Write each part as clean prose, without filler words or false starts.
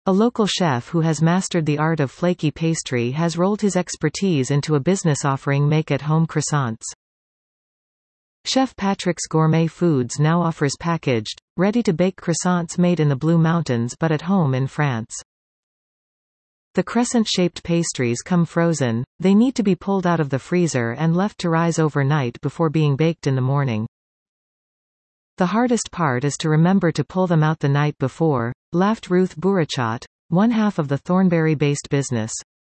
A local chef who has mastered the art of flaky pastry has rolled his expertise into a business offering make-at-home croissants. Chef Patrick's Gourmet Foods now offers packaged, ready-to-bake croissants made in the Blue Mountains but at home in France. The crescent-shaped pastries come frozen, they need to be pulled out of the freezer and left to rise overnight before being baked in the morning. The hardest part is to remember to pull them out the night before, laughed Ruth Bourachot, one half of the Thornbury-based business.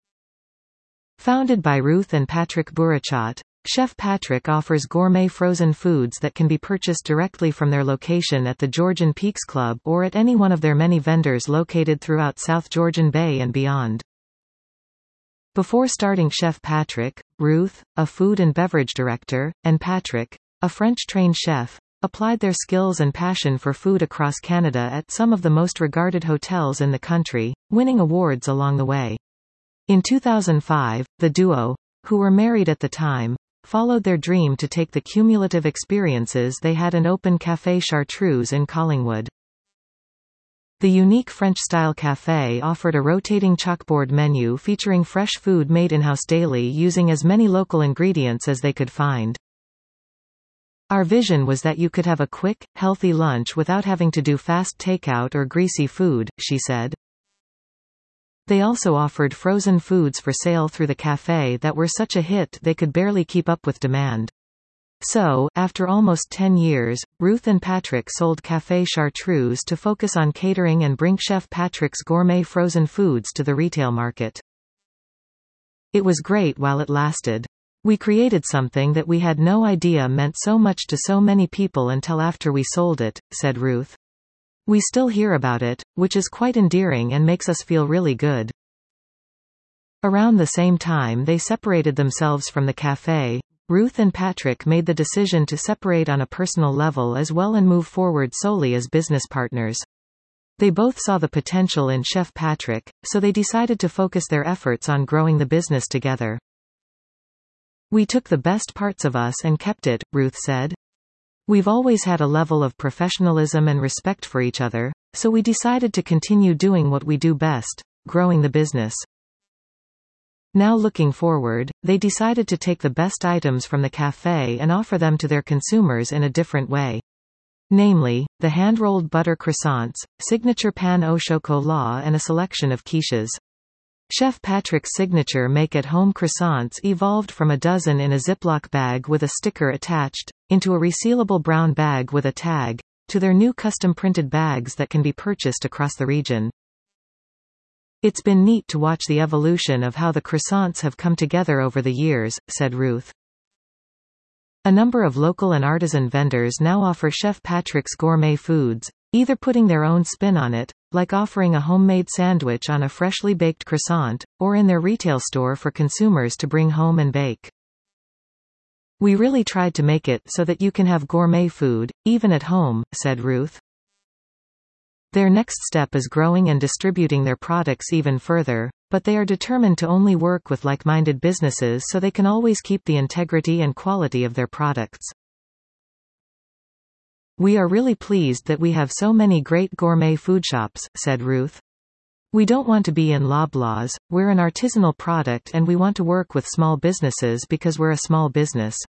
Founded by Ruth and Patrick Bourachot, Chef Patrick offers gourmet frozen foods that can be purchased directly from their location at the Georgian Peaks Club or at any one of their many vendors located throughout South Georgian Bay and beyond. Before starting Chef Patrick, Ruth, a food and beverage director, and Patrick, a French-trained chef, applied their skills and passion for food across Canada at some of the most regarded hotels in the country, winning awards along the way. In 2005, the duo, who were married at the time, followed their dream to take the cumulative experiences they had and open Café Chartreuse in Collingwood. The unique French-style café offered a rotating chalkboard menu featuring fresh food made in-house daily using as many local ingredients as they could find. Our vision was that you could have a quick, healthy lunch without having to do fast takeout or greasy food, she said. They also offered frozen foods for sale through the cafe that were such a hit they could barely keep up with demand. So, after almost 10 years, Ruth and Patrick sold Café Chartreuse to focus on catering and bring Chef Patrick's gourmet frozen foods to the retail market. It was great while it lasted. We created something that we had no idea meant so much to so many people until after we sold it, said Ruth. We still hear about it, which is quite endearing and makes us feel really good. Around the same time they separated themselves from the cafe, Ruth and Patrick made the decision to separate on a personal level as well and move forward solely as business partners. They both saw the potential in Chef Patrick, so they decided to focus their efforts on growing the business together. We took the best parts of us and kept it, Ruth said. We've always had a level of professionalism and respect for each other, so we decided to continue doing what we do best, growing the business. Now looking forward, they decided to take the best items from the cafe and offer them to their consumers in a different way. Namely, the hand-rolled butter croissants, signature pain au chocolat and a selection of quiches. Chef Patrick's signature make-at-home croissants evolved from a dozen in a Ziploc bag with a sticker attached, into a resealable brown bag with a tag, to their new custom-printed bags that can be purchased across the region. It's been neat to watch the evolution of how the croissants have come together over the years, said Ruth. A number of local and artisan vendors now offer Chef Patrick's gourmet foods, either putting their own spin on it, like offering a homemade sandwich on a freshly baked croissant, or in their retail store for consumers to bring home and bake. We really tried to make it so that you can have gourmet food, even at home, said Ruth. Their next step is growing and distributing their products even further, but they are determined to only work with like-minded businesses so they can always keep the integrity and quality of their products. We are really pleased that we have so many great gourmet food shops, said Ruth. We don't want to be in Loblaws, we're an artisanal product and we want to work with small businesses because we're a small business.